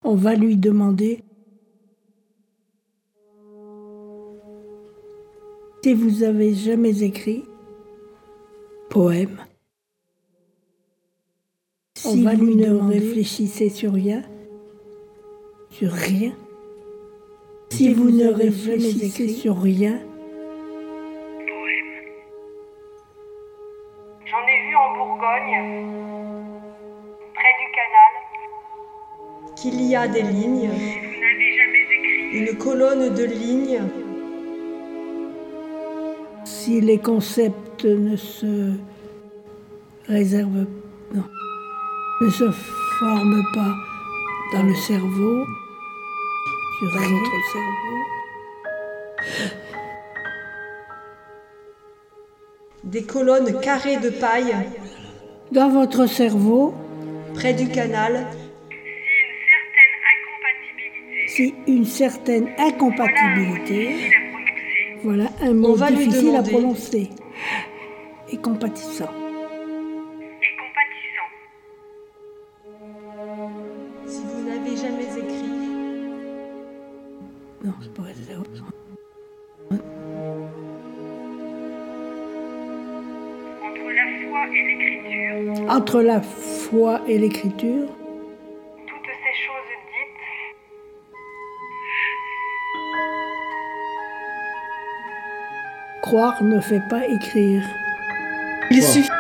On va lui demander si vous avez jamais écrit poème. Si vous ne réfléchissez sur rien, si vous ne réfléchissez sur rien, Poème. J'en ai vu en Bourgogne, près du canal, qu'il y a des lignes, si vous n'avez jamais écrit. une colonne de lignes, si les concepts ne se réservent, non, ne se forment pas dans le cerveau, sur votre cerveau, des colonnes carrées de paille, dans votre cerveau, près du canal, si une certaine incompatibilité, voilà un mot On va lui difficile à demander. prononcer, et compatissant. Et compatissant. si vous n'avez jamais écrit, Non, c'est pas ça. Entre la foi et l'écriture, Entre la foi et l'écriture, toutes ces choses dites, croire ne fait pas écrire. il suffit.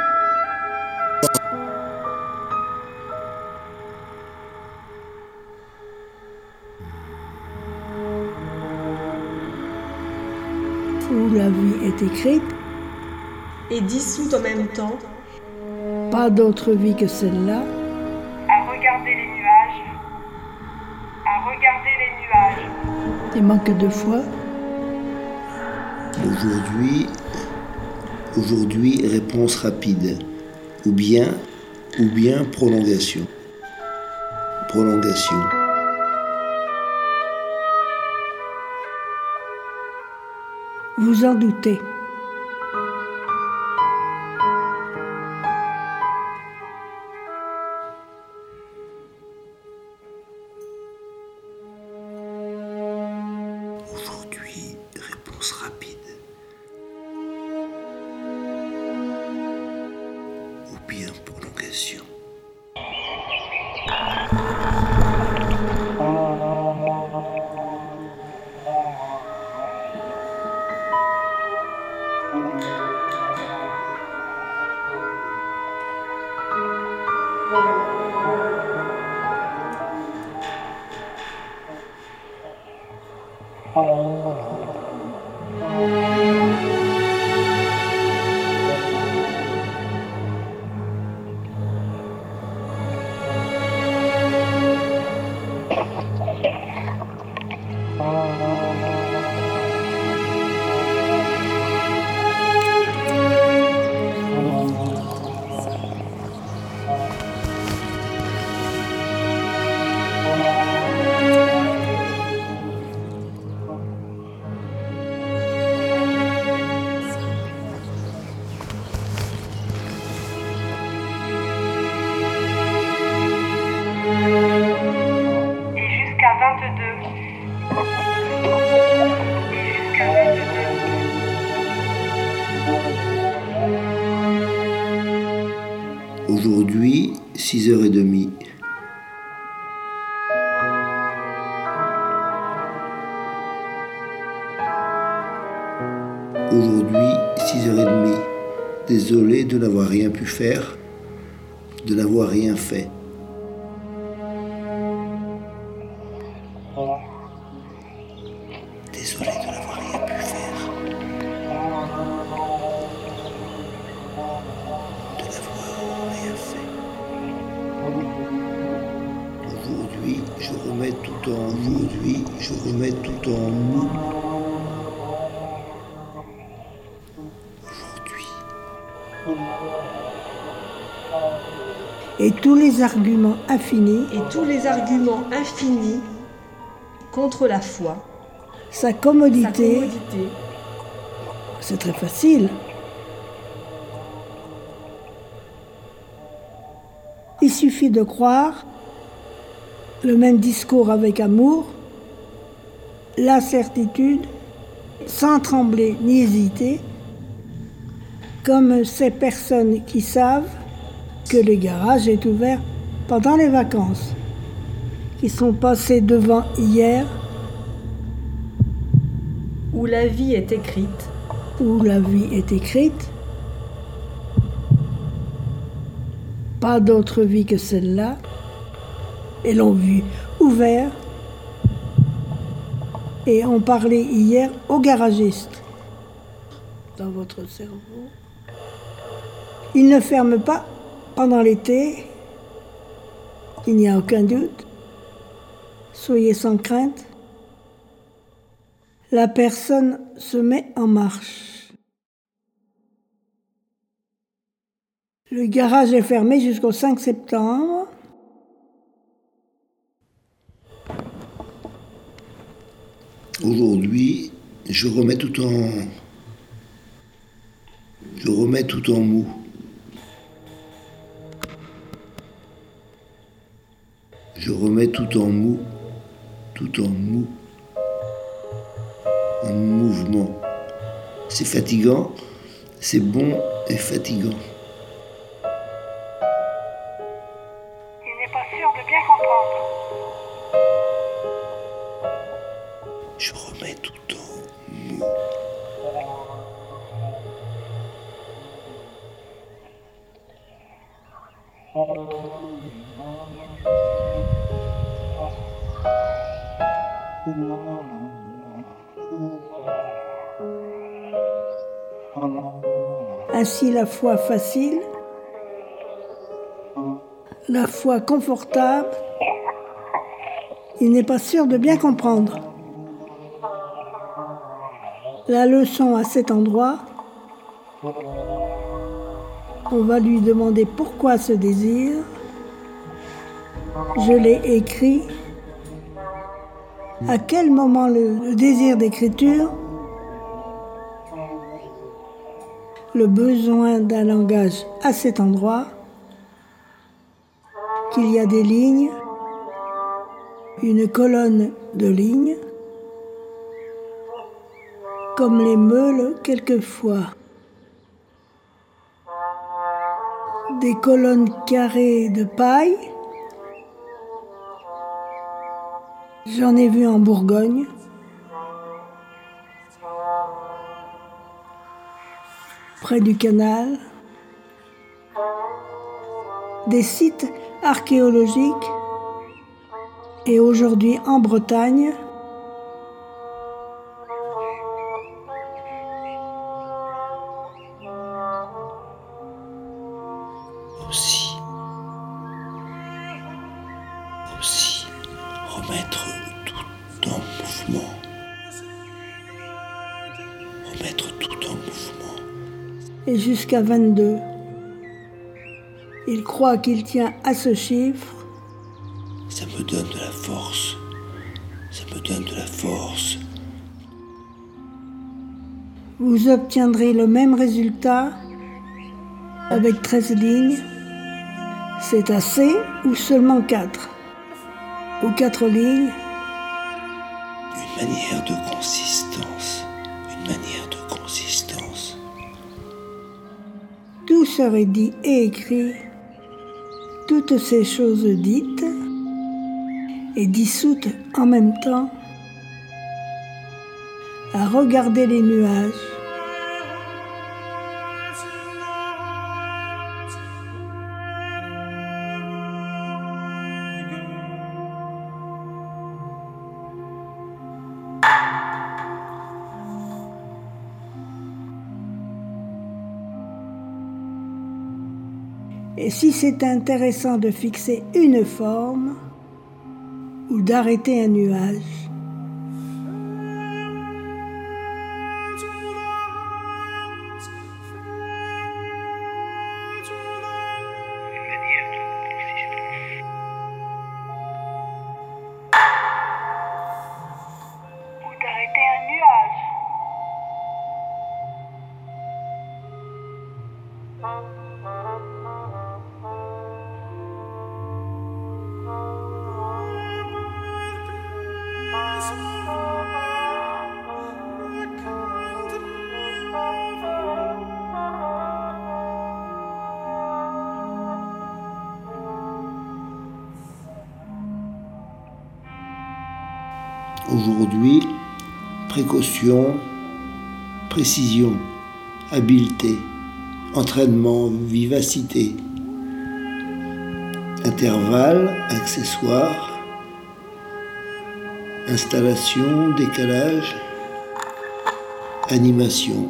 Où la vie est écrite, Et dissoute en même temps, pas d'autre vie que celle-là, à regarder les nuages, à regarder les nuages, et manque de foi, Aujourd'hui, réponse rapide. Ou bien prolongation. Prolongation. vous en doutez. Aujourd'hui, réponse rapide. Ou bien prolongation. et jusqu'à 22. Et jusqu'à 22. Aujourd'hui, 6h30. Aujourd'hui, 6h30. Désolé de n'avoir rien pu faire, de n'avoir rien fait. Désolé de n'avoir rien pu faire, de n'avoir rien fait. Aujourd'hui, je remets tout en nous. Et tous les arguments infinis, et tous les arguments infinis contre la foi, sa sa commodité, commodité, c'est très facile. Il suffit de croire le même discours avec amour, la certitude, sans trembler ni hésiter, comme ces personnes qui savent que le garage est ouvert pendant les vacances, qui sont passées devant hier, où la vie est écrite, où la vie est écrite, pas d'autre vie que celle-là, et l'ont vu ouvert, et ont parlé hier au garagiste. Dans votre cerveau, il ne ferme pas pendant l'été, il n'y a aucun doute. Soyez sans crainte. La personne se met en marche. Le garage est fermé jusqu'au 5 septembre. Aujourd'hui, je remets tout en mou. Je remets tout en mou, en mouvement. C'est fatigant, c'est bon et fatigant. Il n'est pas sûr de bien comprendre. Je remets tout en mou. Ainsi la foi facile, la foi confortable, il n'est pas sûr de bien comprendre. La leçon à cet endroit, on va lui demander pourquoi ce désir. Je l'ai écrit. À quel moment le désir d'écriture, le besoin d'un langage à cet endroit, qu'il y a des lignes, une colonne de lignes, comme les meules quelquefois. Des colonnes carrées de paille. J'en ai vu en Bourgogne. Près du canal. Des sites archéologiques. Et aujourd'hui en Bretagne. Aussi, remettre tout en mouvement. Remettre tout en mouvement. Et jusqu'à 22. Il croit qu'il tient à ce chiffre. Ça me donne de la force. Ça me donne de la force. Vous obtiendrez le même résultat avec 13 lignes. C'est assez ou seulement 4 ou 4 lignes. Une manière de consistance. Une manière de consistance. Tout serait dit et écrit. Toutes ces choses dites et dissoutes en même temps à regarder les nuages. Et si c'est intéressant de fixer une forme ou d'arrêter un nuage, Ou d'arrêter un nuage. Aujourd'hui, précaution, précision, habileté, entraînement, vivacité, intervalle, accessoire, installation, décalage, animation,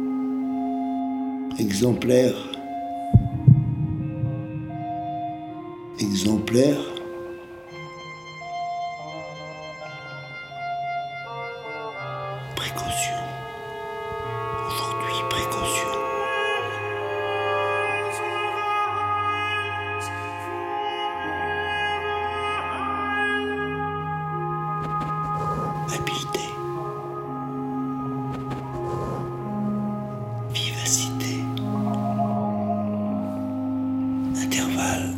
exemplaire, exemplaire, précaution. Aujourd'hui, précaution. Habileté. Vivacité. Intervalle.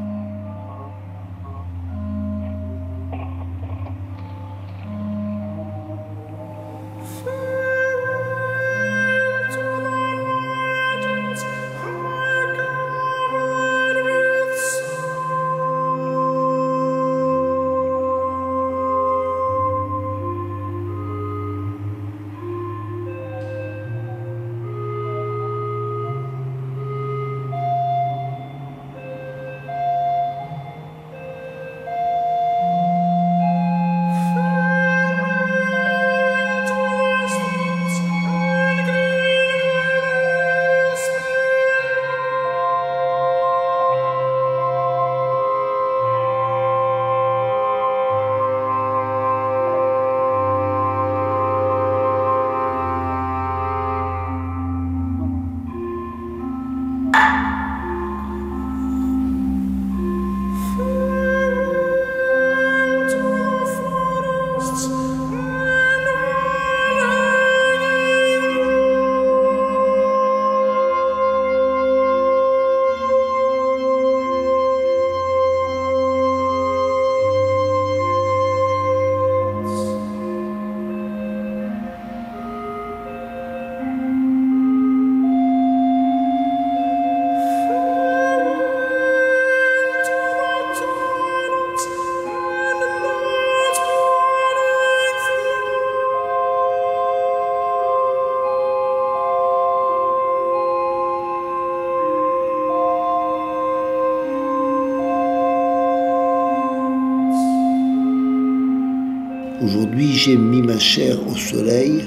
Aujourd'hui, j'ai mis ma chair au soleil.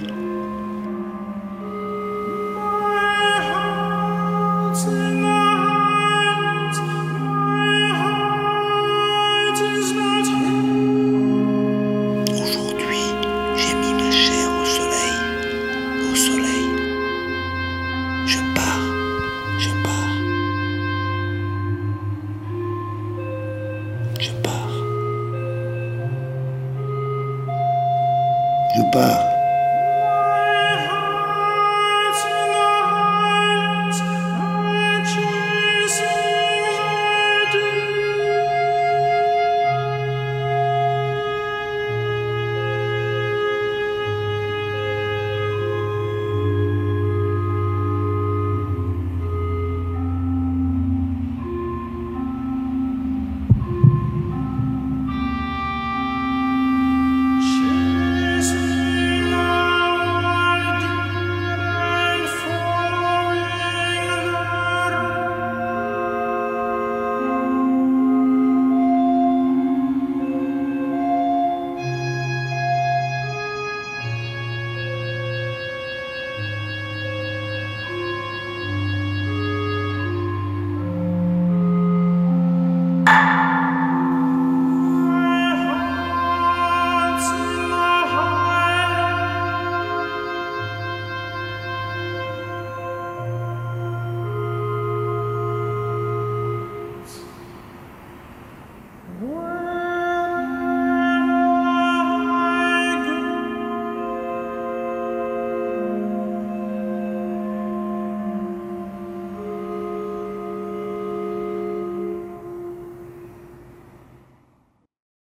Aujourd'hui, j'ai mis ma chair au soleil. Au soleil. Je pars. Je pars. Je pars. Je pars.